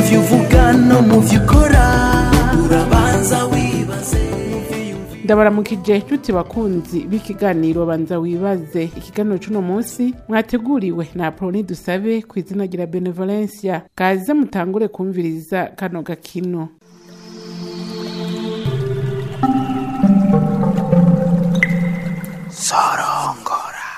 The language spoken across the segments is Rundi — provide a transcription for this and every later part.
muvyo uvuga no muvyo ukora urabanza wibaze. Ndabaramukije nshuti bakunzi b'ikiganiro banza wibaze. Ikiganiro c'uno munsi mwateguriwe na Apoloni Dusabe kw'izina rya Benevolencia. Kaze mutangure kumviriza kano gakino. Sorongora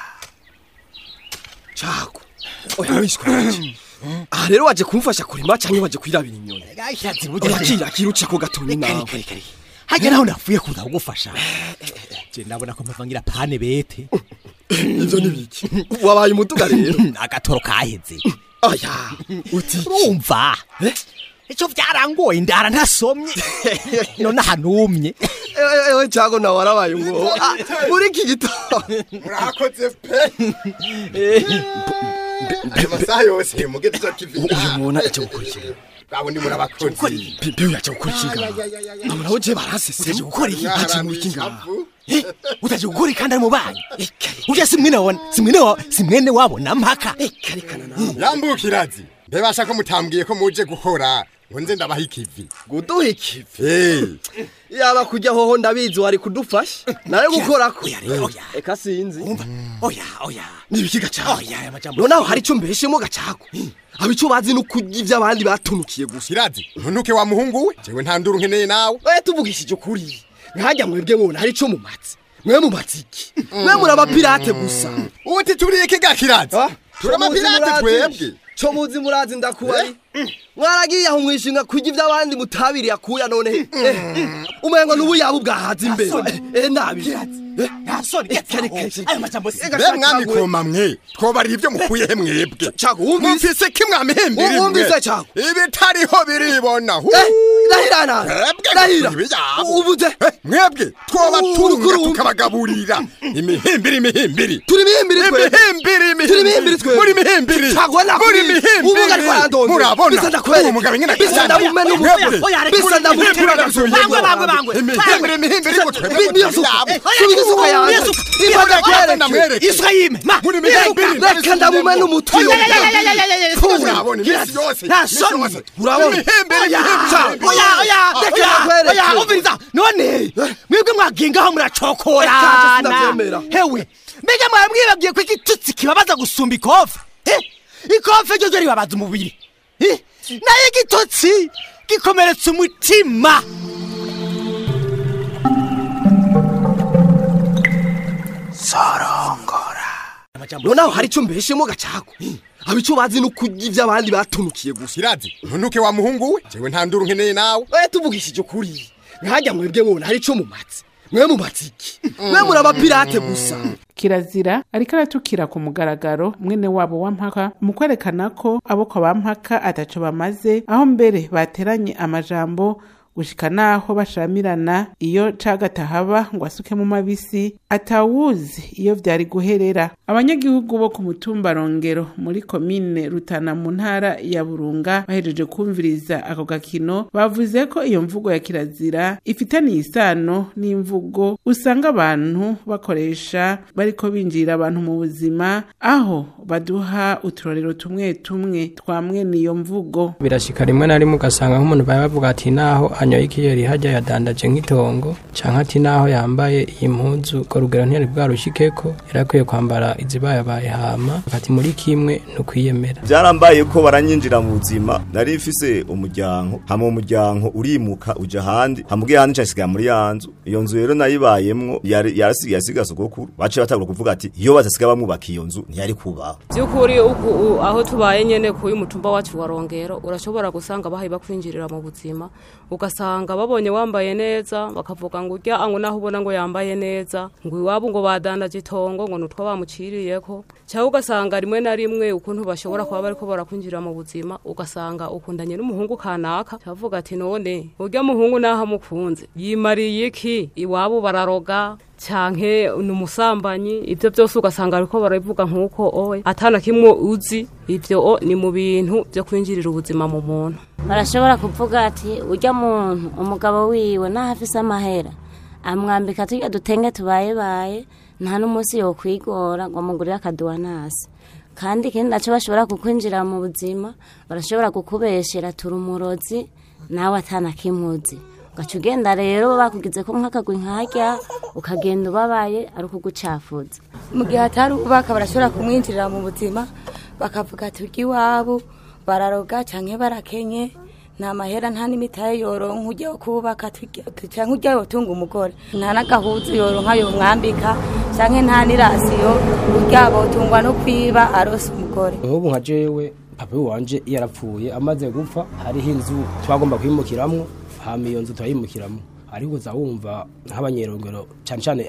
Chaku oya wishwaje aha rero waje kumfasha kurima canke waje kwirabira inyoni yakira kiruca ko gatoni nawe hajya naho nafuye kuza kugufasha je ndabona ko mpavangira pane bete ivyo nibiki wabaye umuduga rero agatoro kaheze aya uti urumva ico vyarangoye indara ntasomye none hanumye ewe Chago na warabaye ngo muri iki gitabo murakoze pe amasaha yose mugeze cyo TV uyu mubona icyo gukurikira babo ni murabakozi Pepe yaje gukurikira namara uje barasese gukora iki hakintu ikinga utaje gukora kandi ari mu banyu uje simwene wabona mpaka karekana na yambukirazi bebasha ko mutambwiye ko muje gukora ngo nze ndabaha ikivi guduha ikivi yaba kujya hoho ndabizi wari kudufasha nayo gukora ko eka sinzi oya nibikiga cyako oya amajambo noneho hari cyo mbeshemo gacako abico bazi no kujya ivy'abandi batunukiye gusa irazi ntunuke wa muhungu we jewe nta nduru nkeneye nawe tuvugishije ukuri nkajya mwebwe mubona hari cyo mu matsi mwe mu matsiki mwe muri abapirate gusa uti turiye kiga kirazi turamapirate twebwe cyo muzi murazi ndakubari mwaragiye aho mwishinga kujya ivy'abandi mutabiri yakuya none umengo nubu yabo bwahaza imbere nabi nasoni ayo majambo mwami koma mwe twobari ivyo mukuye he mwebwe Chago wumvise kimwami hembere wumvise Chago ibitariho biribona Rahira ubuze mwebwe twobatunga tukabagaburira imihimbiri turi mihimbiri twe muri mihimbiri Chago na muri mihimbiri ubuga rwarandonze murabona bisa ndakwereka umugabo nyine bisa ndamumena bisa ndamutera bangwe imihimbiri niyo suka yanjye ibada kwereka Israime muri mihimbiri reka ndamumena umutwe urabona imisi yose urabona oya umviriza none mwebwe mwagingaho muracokorana hewe mbega mwabwibagiye ko igitutsi kibabaza gusumba ikofe ikofe ryo ribabaza umubiri nayo igitutsi gikomeretsa umutima Sorongora noneho hari cyo mbeshemo gacako abico bazi no kujya ivy'abandi batunukiye gusa irazi ntunuke wa muhungu we jewe nta nduru nkeneye nawe tuvugishije ukuri nkajya mwebwe mubona hari cyo mu matsi mwe mu matsiki mwe muri abapirate gusa Kirazira ariko aratukira ku mugaragaro mwene wabo wa Mpaka mu kwerekana ko aboko ba Mpaka ataco bamaze aho mbere bateranye amajambo gushika naho bashamirana iyo cagatahaba ngo asuke mu mabisi atawuzi iyo vyari guherera. Abanyagihugu bo ku mutumba Rongero muri komine Rutana mu ntara ya Burunga bahejeje kumviriza ako gakino bavuze ko iyo mvugo ya Kirazira ifitaniye isano n'imvugo usanga abantu bakoresha bariko binjira abantu mu buzima aho baduha uturorero tumwe twamwe niyo mvugo. Birashika rimwe na rimwe ugasanga nk'umuntu bavuga ati naho anyoye ikiyeri hajya yadandaje nk'itongo canke ati naho yambaye impuzu ko rugero ntiyari bwarushikeko yarakwiye kwambara izibayabaye hama ati muri kimwe no kwiyemera. Byarambaye ko baranyinjira mu buzima nari mfise umuryango hama umuryango urimuka uja handi hamubwiye handi cyasigaye muri yanzu iyo nzu rero nayibayemwo yasiga sogokuru bace batagura kuvuga ati iyo bazasiga bamwubaka iyo nzu ntiyari kubaho. Byukuri uku aho tubaye nyene ku mutumba wacu wa Rongero urashobora gusanga bahaye bakwinjirira mu buzima ugasanga babonye wambaye neza bakavuga ngo urya ango naho ubona ngo yambaye neza ngo iwabo ngo badandaje itongo ngo nutwa bamuciriyeko cyangwa ugasanga rimwe na rimwe ukuntu bashobora kuba bariko barakwinjira mu buzima ugasanga ukundanye n'umuhungu kanaka cyavuga ati none urya muhungu naho mukunze yimariye iki iwabo bararoga canke numusambanyi ivyo byose ugasanga ariko baravuga nkuko owe atana kimwe uzi ivyo ni mu bintu byo kwinjirira ubuzima mu muntu. Barashobora kuvuga ati urya muntu umugabo wiwe nahafise amahera amwambika tujya dutenge tubaye nta n'umunsi yo kwigora ngo mugurire akaduwanasi kandi ikindi naco bashobora kukwinjira mu buzima barashobora kukubeshera turi umurozi nawe atana kimuzi ugaca ugenda rero bakugize ko nk'akagwi nkarya ukagenda ubabaye ari ukugucafuza mu gihe hatari ubaka barashobora kumwinjirira mu buzima bakavuga turya iwabo bararoga canke barakenye nta mahera nta n'imitahe yoronka ujya kubaka canke ujya yotunga umugore nta n'agahuzu yoronka yomwambika canke nta n'irasiyo urya botungwa no kwiba arose umugore ubu nka jewe papa wanje yarapfuye amaze gupfa hariho inzu twagomba kwimukiramwo hama iyo nzu turayimukiramwo ariko uza wumva nk'abanyerongero cane cane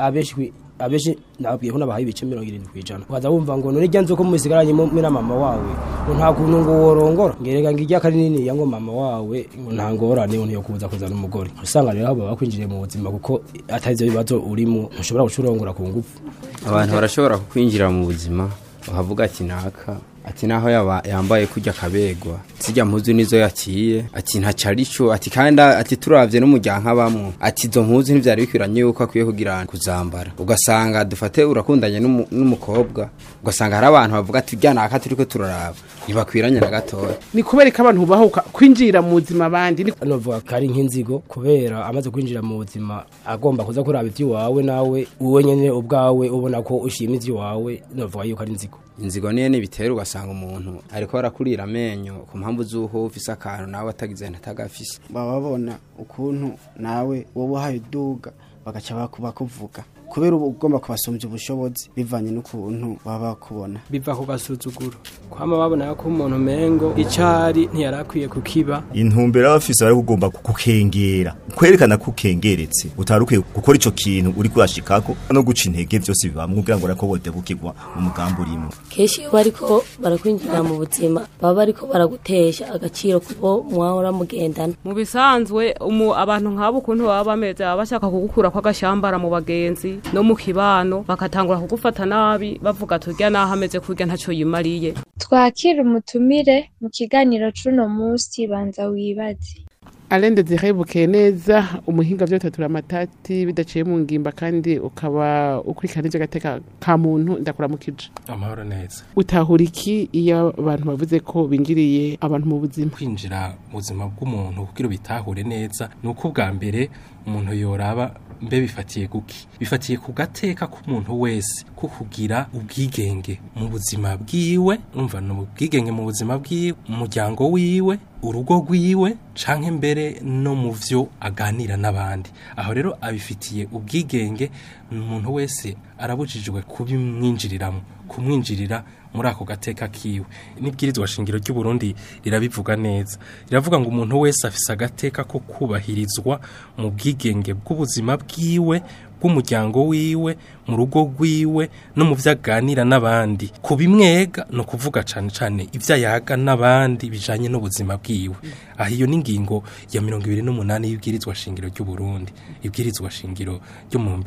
abeshi nababwiye ko nabahaye ibice 70%. Waza wumva ngo none ryanze ko musigaranye mwe na mama wawe nta kuntu ngo worongora ngerega ngijya kari nini yango mama wawe ngo nta ngorane yo kuza kuzana umugore usanga rero abo bakwinjiriye mu buzima kuko atarizo bibazo urimo ntushobora gucurongora ku ngufu. Abantu barashobora kukwinjira mu buzima bavuga ati naka ati naho yambaye kujya kabegwa zijya mpuzu nizo yaciye ati ntacarico ati kandi ati turavye n'umuryanka abamwe ati zo mpuzu ntivyari bikwiranye yuko akwiye kugira kuzambara ugasanga dufate urakundanye n'umukobwa ugasanga hari abantu bavuga ati urya naka turiko turaraba ntibakwiranye na gatoya. Ni kubera ko abantu bahuka kwinjira mu buzima bandi novuga kari nk'inzigo kubera amaze kwinjira mu buzima agomba kuza kuraba ivy'iwawe nawe uwe nyene ubwawe ubona ko ushimye ivy'iwawe novuga yuko ari inzigo. Inzigo niye bitera ugasanga umuntu ariko barakurira amenyo ku mpamvu z'uho ufise akantu nawe atagize ntagafise bababona ukuntu nawe wowe haye duga bagaca bakuvuga kubera ugomba kubasumbya ubushobozi bivanye n'ukuntu baba kubona biva ku gasuzuguro kwama babona ko umuntu mengo icari ntiyarakwiye kukiba intumbera bafise ari kugomba kukengera kwerekana kukengeretse utarukiye gukora ico kintu uri kurashikako no guca intege byose bibamwe kugira ngo rakobote bukigwa mu mugambo urimo. Keshi bariko barakwinjira mu buzima baba bariko baragutesha agaciro kubo mwahora mugendana mu bisanzwe abantu nk'abo kuntu baba bameze bashaka kugukura kwa gashambara mu bagenzi no mu kibano bakatangura kugufata nabi bavuga turya naho ameze kurya ntaco yimariye. Twakira umutumire mu kiganiro cuno munsi banza wibaze. Alende zihebuke neza umuhinga byo tatura matati bidaciye mu ngimba kandi ukaba ukurikana ivyo gateka ka muntu ndakuramukije. Amahoro neza. Utahuriki iyo abantu bavuze ko binjiriye abantu mu buzima. Kwinjira mu buzima bw'umuntu kugira bitahure neza nuko bwa mbere umuntu yoraba mbe bifatiye guki bifatiye ku gateka k'umuntu wese ko kugira ubwigenge mu buzima bwiwe umva no ubwigenge mu buzima bwiwe umuryango wiwe urugo rwiwe canke mbere no mu vyo aganira n'abandi aho rero abifitiye ubwigenge umuntu wese arabujijwe kubimwinjiriramo kumwinjirira muri ako gateka kiwe. Nibwirizwa shingiro ry'u Burundi rirabivuga neza riravuga ngo umuntu wese afise agateka ko kubahirizwa mu bwigenge bw'ubuzima bwiwe bw'umuryango wiwe mu rugo rwiwe no mu vyaganira n'abandi kubimwega no kuvuga cane cane ivyayaga n'abandi bijanye n'ubuzima bwiwe. Aho iyo n'ingingo ya 28 y'ibwirizwa shingiro ry'u Burundi ibwirizwa shingiro ryo mu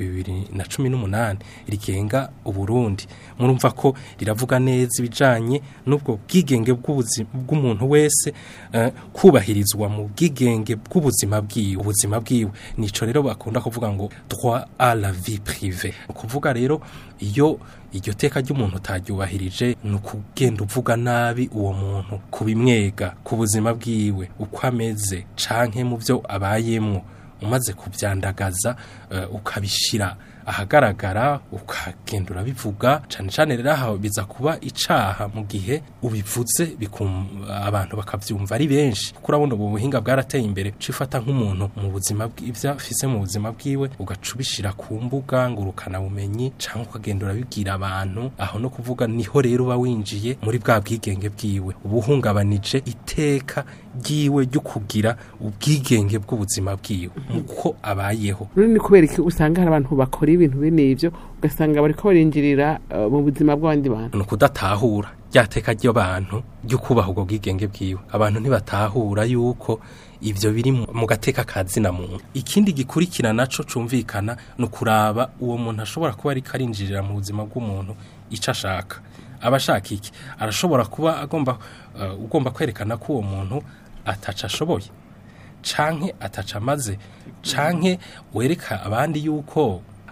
2018 rigenga u Burundi murumva ko riravuga neza ibijanye n'ubwo bwigenge bw'umuntu wese kubahirizwa mu bwigenge bw'ubuzima bwiwe ubuzima bwiwe nico rero bakunda kuvuga ngo droit à la vie privée kuvuga rero iyo iryo teka ry'umuntu utaryubahirije nukugenda uvuga nabi uwo muntu kubimwega ku buzima bwiwe uko ameze canke mu byo abayemwo umaze kubyandagaza ukabishira ahagaragara ukagenda urabivuga cane cane rero aho biza kuba icaha mu gihe ubivuze abantu bakavyumva ari benshi kuko urabona ubu buhinga bwarateye imbere cifata nk'umuntu mu buzima bw'ivya afise mu buzima bwiwe ugacubishira ku mbuga ngurukana bumenyi canke ukagenda urabibwira abantu aho no kuvuga niho rero uba winjiye muri bwa bwigenge bwiwe ubuhungabanije iteka ryiwe ryo kugira ubwigenge bw'ubuzima bwiwe muko abayeho. Ni kubera iki usanga hari abantu bakora ibintu bene ivyo ugasanga bariko barinjirira mu buzima bw'abandi bantu no kudatahura ryateka ry'abantu ryo kubaho ubwo bwigenge bwiwe abantu ntibatahura yuko ivyo biri mu gateka kazina muntu. Ikindi gikurikira naco cumvikana no kuraba uwo muntu ashobora kuba ari karinjirira mu buzima bw'umuntu ico ashaka abashaka iki arashobora kuba ugomba kwerekana ko uwo muntu ataca ashoboye canke ataca amaze canke wereka abandi yuko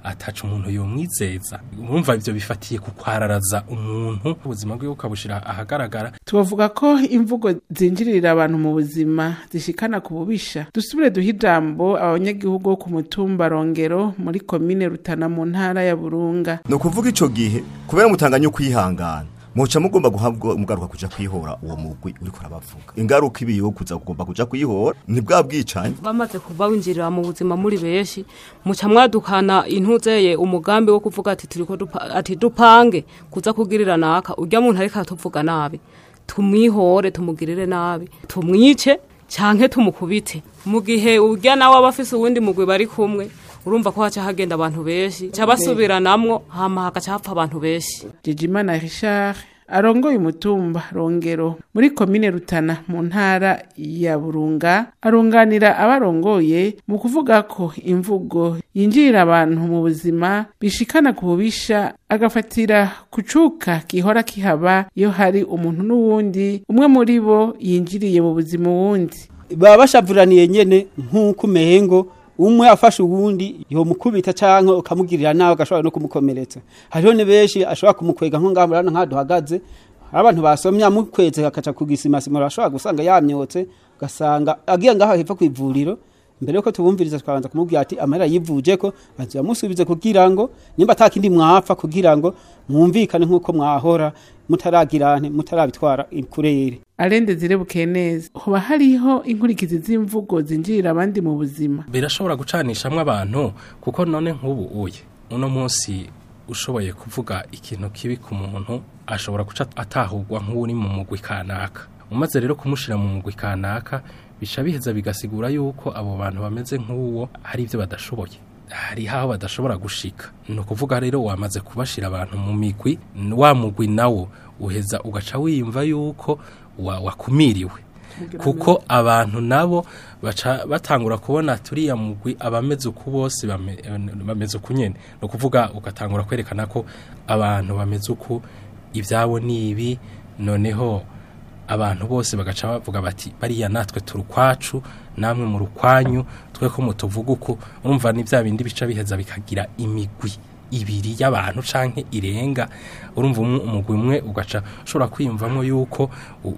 ataca umuntu yomwizeza urumva ivyo bifatiye ku kwararaza umuntu ubuzima bwe ukabushira ahagaragara. Tubavuga ko imvugo zinjirira abantu mu buzima zishikana ku bubisha. Dusubire duha ijambo abanyagihugu bo ku mutumba Rongero muri komine Rutana mu ntara ya Burunga. No kuvuga ico gihe kubera mutanganya kwihangana muca mugomba guhabwa umugaruka kuja kwihora uwo mugwi uriko arabavuga ingaruka ibiyo kuza kugomba kuja kwihora ni bwa bwicanye bamaze kuba winjirira mu buzima muri beshi muca mwadukana intuzeye umugambi wo kuvuga ati turiko dupange kuza kugirira naka urya muntu ariko atuvuga nabi tumwihore tumugirire nabi tumwice canke tumukubite mu gihe urya nawe abafise uwundi mugwi bari kumwe urumva ko haca hagenda abantu beshi cabasubiranamwo hama hagaca hapfa abantu beshi. Jijimana Richard arongoye umutumba Rongero muri komine Rutana mu ntara ya Burunga arunganira abarongoye mu kuvuga ko imvugo yinjirira abantu mu buzima bishikana ku bubisha agafatira kucuka kihora kihaba iyo hari umuntu n'uwundi umwe muri bo yinjiriye mu buzima wundi baba bashavuraniye nyene nk'uko umengo umwe afashe uwundi yo mukubita canke ukamugirira nawe agashobora no kumukomeretsa. Hariho ne beshi ashobora kumukwega nko ngamurana nkaduhagaze abantu basomya mukweze akaca kugisima simura ashobora gusanga yamyotse gasanga agiye ngaho hepfa kwivuriro mbere yuko tubumviriza twabanza kumubwira ati amahera yivuje ko bazi yamusubize kugira ngo nimba atakindi mwapfa kugira ngo mwumvikane nkuko mwahora mutaragirane mutarabitwara kurere. Arende zirebuke neza hoba hariho inkurikizi z'imvugo zinjirira abandi mu buzima birashobora gucanishamwe abantu kuko none nk'ubu uye uno munsi ushoboye kuvuga ikintu kibi ku muntu ashobora guca atahurwa nk'uri mu mugwi kanaka umaze rero kumushira mu mugwi kanaka bisha biheza bigasigura yuko abo bantu bameze nk'uwo hari ivyo badashoboye hari haho badashobora gushika no kuvuga rero wamaze kubashira abantu mu migwi wa mugwi nawo uheza ugaca wiyumva yuko wakumiriwe kuko abantu nabo baca batangura kubona turiya mugwi abameze uko bose bameze uko nyene no kuvuga ugatangura kwerekana ko abantu bameze uko ivyabo nibi noneho abantu bose bagaca bavuga bati bariya natwe turukwacu namwe mu rukwanyu twe ko mutuvuga uko urumva ni bya bindi bica biheza bikagira imigwi ibiri y'abantu canke irenga urumva umugwi umwe ugaca ushobora kwiyumvamo yuko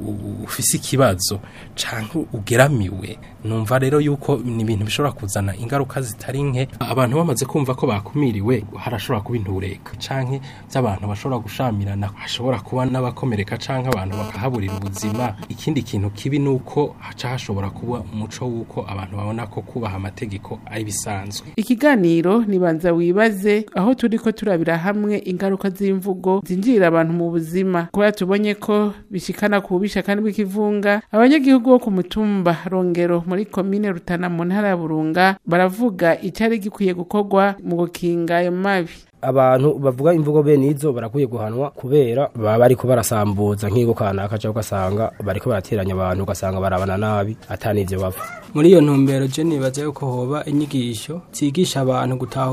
ufise ikibazo canke ugeramiwe numva rero yuko ni ibintu bishobora kuzana ingaruka zitari nke abantu bamaze kumva ko bakumiriwe harashobora kuba intureka canke by'abantu bashobora gushamirana hashobora kuba n'abakomereka canke abantu bakahaburira ubuzima ikindi kintu kibi nuko haca hashobora kuba umuco wuko abantu babona ko kubaha amategeko ari bisanzwe. Ikiganiro nibanza wibaze aho turiko turabira hamwe ingaruka z'imvugo zinjirira abantu mu buzima kuba tubonye ko bishikana kubisha kandi bw'ikivunga abanyagihugu bo ku mutumba Rongero muri komine Rutana mu ntara ya Burunga baravuga icari gikwiye gukorwa mu gukinga ayo mabi. Abantu bavuga imvugo bene izo barakuye guhanwa kubera baba bariko barasambuza nk'igo kanaka cyangwa ugasanga bariko barateranya abantu ugasanga barabana nabi atanivyo bava. Muri iyo ntumbero je nibaza yuko hoba inyigisho zigisha abantu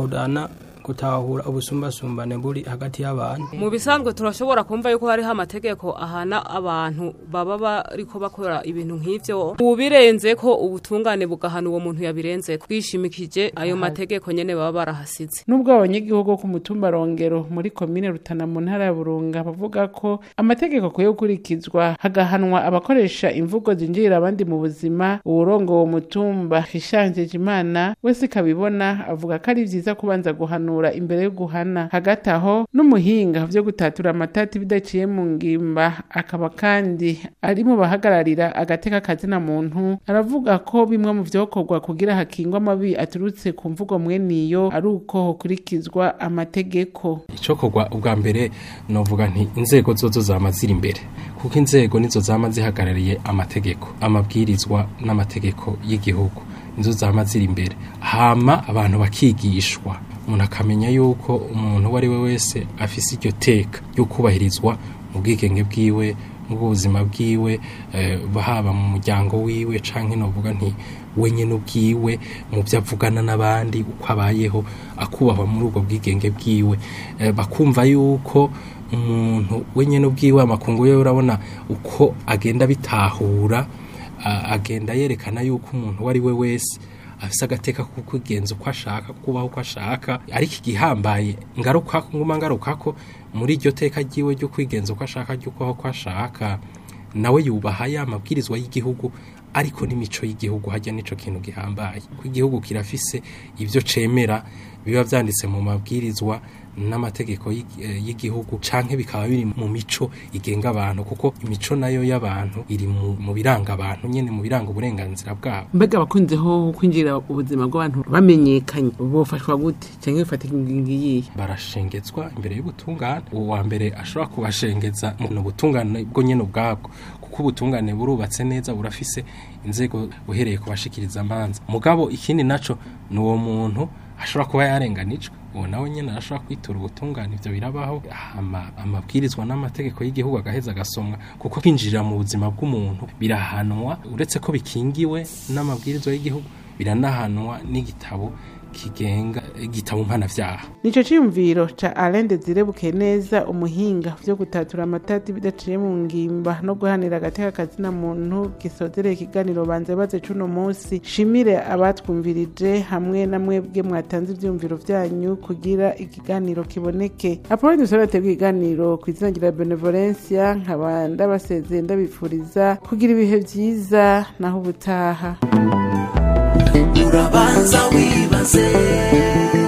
gutahura ubusumbasumbane buri hagati y'abantu. Mu bisanzwe turashobora kumva yuko hariho amategeko ahana abantu baba bariko bakora ibintu nk'ivyo ubirenze ko ubutungane bugahana uwo muntu yabirenze kwishimikije ayo mategeko nyene baba barahasize. Nubwo abanyagihugu ku mutumba Rongero muri komine Rutana mu ntara ya Burunga bavuga ko amategeko ko yokurikizwa hagahanwa abakoresha imvugo zinjirira abandi mu buzima urongo wo mutumba Hishanje Jimana wese kabibona avuga ko ari vyiza kubanza guhana imbere yo guhana hagati aho n'umuhinga vyo gutatura amatati bidaciye mu ngimba akaba kandi ari mu bahagararira agateka kazina muntu aravuga ko bimwe mu vyokorwa kugira hakingwa amabi aturutse ku mvugo mweniyo ari uko hokurikizwa amategeko. Icokorwa ubwa mbere novuga nti inzego zozo zamazira imbere kuko inzego nizo zama zihagarariye amategeko amabwirizwa n'amategeko y'igihugu nizo zamazira imbere hama abantu bakigishwa umuntu akamenya yuko umuntu wari we wese afise iryo teka yo kubahirizwa mu bwigenge bwiwe mu buzima bwiwe haba mu muryango wiwe canke novuga nti wenye n'ubwiwe mu byavugana n'abandi uko abayeho akubahwa muri ubwo bwigenge bwiwe bakumva yuko umuntu wenye n'ubwiwe amakungu yo urabona uko agenda bitahura agenda yerekana yuko umuntu wari we wese afise agateka ko kwigenza uko ashaka kubaho uko ashaka ariko igihambaye ngarukako muri iryo teka ryiwe ryo kwigenza uko ashaka ryo kubaho uko ashaka nawe yubaha ya mabwirizwa y'igihugu ariko n'imico y'igihugu hajya nico kintu gihambaye ko igihugu kirafise ivyo cemera biba vyanditse mu mabwirizwa n'amategeko y'igihugu canke bikaba biri mu mico igenga abantu kuko imico nayo y'abantu iri mu biranga abantu nyene mu biranga uburenganzira bwabo. Mbega bakunzeho kwinjira ubuzima bw'abantu bamenyekanye bofashwa gute canke bifatika ingingo yihe? Barashengezwa imbere y'ubutungane, uwo wa mbere ashobora kubashengeza mu butungane bwo nyene ubwabwo kuko ubutungane burubatse neza burafise inzego uhereye kubashikiriza amanza. Mugabo ikindi naco ni uwo muntu ashobora kuba yarenganijwe uwo nawe nyene arashobora kwitura ubutungane ivyo birabaho amabwirizwa n'amategeko y'igihugu agaheza agasomwa kuko kwinjirira mu buzima bw'umuntu birahanwa uretse ko bikingiwe n'amabwirizwa y'igihugu biranahanwa n'igitabo kigenga igitabo mpanavyaha. Nico ciyumviro ca Alain Desire Bukeneza umuhinga vyo gutatura amatati bidaciye mu ngimba no guhanira agateka kazina muntu gisozereye ikiganiro banze baze cuno munsi. Shimire abatwumvirije hamwe na mwebwe mwatanze ivyumviro vyanyu kugira ikiganiro kiboneke. Apollo dusora tebwe ikiganiro kwizina ngira Benevolencia nkaba ndabasezeye ndabifuriza kugira ibihe vyiza naho ubutaha. Urabanza wibaze